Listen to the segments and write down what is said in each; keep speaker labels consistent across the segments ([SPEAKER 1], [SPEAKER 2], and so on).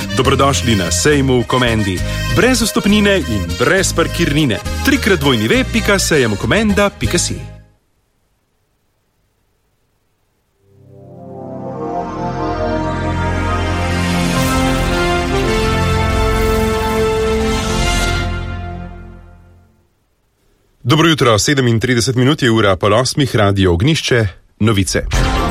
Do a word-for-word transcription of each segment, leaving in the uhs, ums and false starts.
[SPEAKER 1] Dobrodošli na sejmu v Komendi. Brez vstopnine in brez parkirnine. Trikrat dvojni ve pika sejem komenda pika si. Dobro jutro, sedemintrideset minut je ura, pol osmih, Radio Ognišče, novice.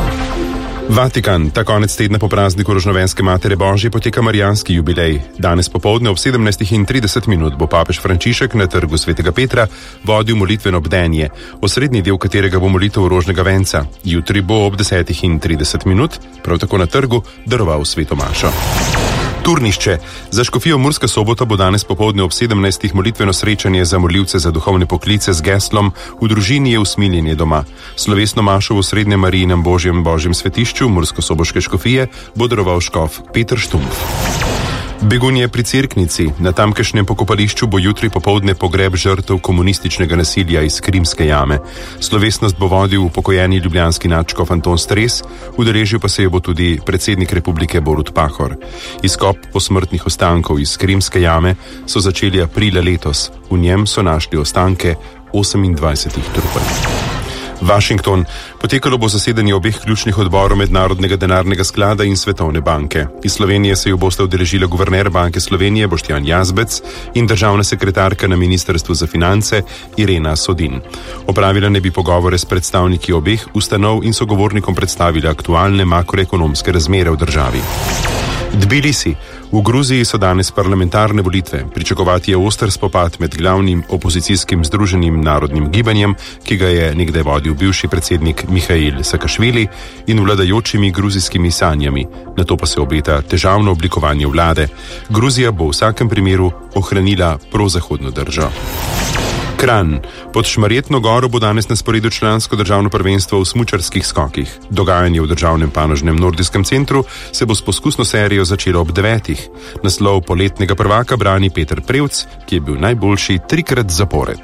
[SPEAKER 1] Vatikan, ta konec tedna po prazniku Rožnovenske matere Božje poteka marijanski jubilej. Danes popoldne ob sedemnajstih in trideset minut bo papež Frančišek na trgu Svetega Petra vodil molitveno bdenje, osrednji del katerega bo molitev rožnega venca. Jutri bo ob desetih in trideset minut, prav tako na trgu, daroval sveto mašo. Turnišče. Za škofijo Murska Sobota bo danes popoldne ob sedemnajstih molitveno srečanje za molilce za duhovne poklice z geslom V družini je usmiljenje doma. Slovesno mašo v Srednjem Marijinem Božjem Božjem svetišču Mursko-Soboške škofije bo daroval škof Peter Štumpf. Begunje pri Cerknici. Na tamkajšnjem pokopališču bo jutri popoldne pogreb žrtev komunističnega nasilja iz Krimske jame. Slovesnost bo vodil upokojeni ljubljanski nadškof Anton Stres, udeležil pa se je bo tudi predsednik republike Borut Pahor. Izkop posmrtnih ostankov iz Krimske jame so začeli aprila letos. V njem so našli ostanke osemindvajsetih trupel. Washington. Potekalo bo zasedanje obeh ključnih odborov Mednarodnega denarnega sklada in Svetovne banke. Iz Slovenije se jo bosta udeležila guverner Banke Slovenije Boštjan Jazbec in državna sekretarka na Ministrstvu za finance Irena Sodin. Opravila ne bi pogovore s predstavniki obeh ustanov in sogovornikom predstavila aktualne makroekonomske razmere v državi. Tbilisi. V Gruziji so danes parlamentarne volitve. Pričakovati je oster spopad med glavnim opozicijskim Združenim narodnim gibanjem, ki ga je nekdaj vodil bivši predsednik Mihail Sakašvili, in vladajočimi gruzijskimi sanjami. Nato pa se obeta težavno oblikovanje vlade. Gruzija bo v vsakem primeru ohranila prozahodno držo. Kranj. Pod Šmarjetno goro bo danes na sporedu člansko državno prvenstvo v smučarskih skokih. Dogajanje v državnem panožnem nordijskem centru se bo s poskusno serijo začelo ob devetih. Naslov poletnega prvaka brani Peter Prevc, ki je bil najboljši trikrat zapored.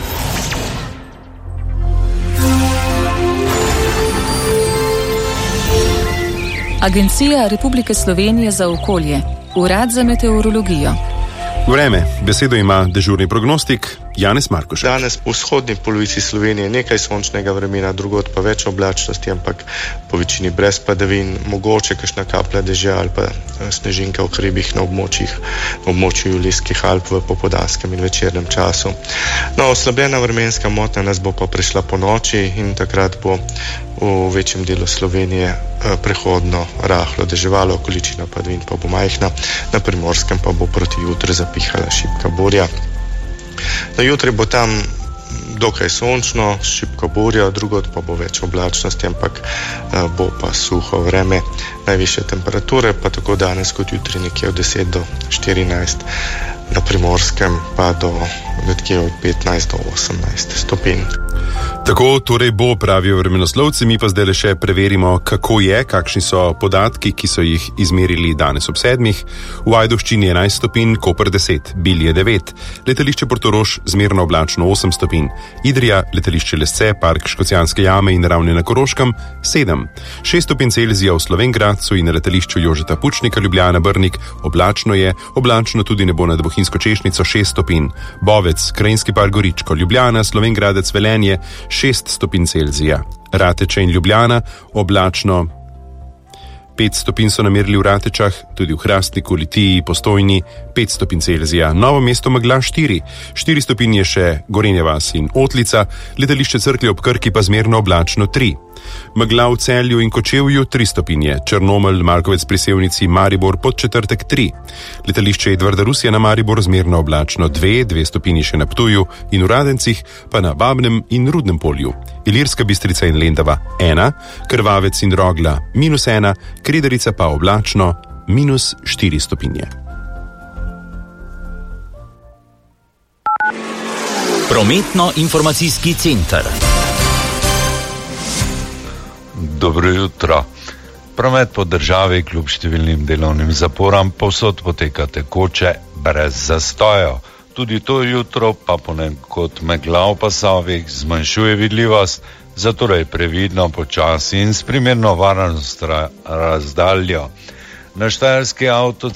[SPEAKER 2] Agencija Republike Slovenije za okolje. Urad za meteorologijo.
[SPEAKER 1] Vreme. Besedo ima dežurni prognostik Janez Markušek.
[SPEAKER 3] Danes v vzhodni polovici Slovenije nekaj sončnega vremena, drugod pa več oblačnosti, ampak po večini brez padavin, mogoče kakšna kaplja dežja ali pa snežinka v hribih na območjih, na območju Julijskih Alp v popoldanskem in večernem času. No, oslabljena vremenska motnja nas bo pa prišla po noči in takrat bo v večjem delu Slovenije prehodno rahlo deževalo, količina padavin pa bo majhna, na Primorskem pa bo proti jutru zapihala šibka burja. Na jutri bo tam dokaj sončno, šibko burja, drugod pa bo več oblačnosti, ampak bo pa suho vreme. Najvišje temperature pa tako danes kot jutri nekje od deset do štirinajst, na Primorskem pa do nekje od petnajst do osemnajst stopinj.
[SPEAKER 1] Tako torej bo, pravijo vremenoslovci, mi pa zdaj le še preverimo, kako je, kakšni so podatki, ki so jih izmerili danes ob sedmih. V Ajdovščini enajst stopinj, Koper deset, Bilje devet, letališče Portorož zmerno oblačno osem stopinj, Idrija, letališče Lesce, park Škocjanske jame in Ravne na Koroškem sedem, šest stopinj Celzija v Slovenj Gradcu in na letališču Jožeta Pučnika Ljubljana Brnik oblačno je, oblačno tudi nebo nad Bohinjsko Češnjico šest stopinj, Bovec, Krajinski park Goričko, Ljubljana, Slovenj Gradec, Velenje šest stopinj Celzija. Rateče in Ljubljana oblačno. pet stopinj so namerili v Ratečah, tudi v Hrastniku, Litiji, Postojni, pet stopinj Celzija. Novo mesto megla štiri, štiri stopinje še Gorenja vas in Otlica, letališče Cerklje ob Krki pa zmerno oblačno tri. Megla v Celju in Kočevju tri stopinje, Črnomelj, Markovec pri Sevnici, Maribor Podčetrtek tri. Letališče Edvarda Rusija na Maribor zmerno oblačno dve, dve stopinji še na Ptuju in v Radencih pa na Babnem in Rudnem polju. Ilirska Bistrica in Lendava ena, Krvavec in Rogla minus ena, Krederica pa oblačno minus štiri stopinje.
[SPEAKER 4] Prometno-informacijski center.
[SPEAKER 5] Dobro jutro. Promet po državi kljub številnim delovnim zaporam povsod poteka tekoče, brez zastojev. Tudi to jutro pa ponekod megla v pasovih zmanjšuje vidljivost, zatorej previdno, počasi in s primerno varnost razdaljo. Na štajerski avto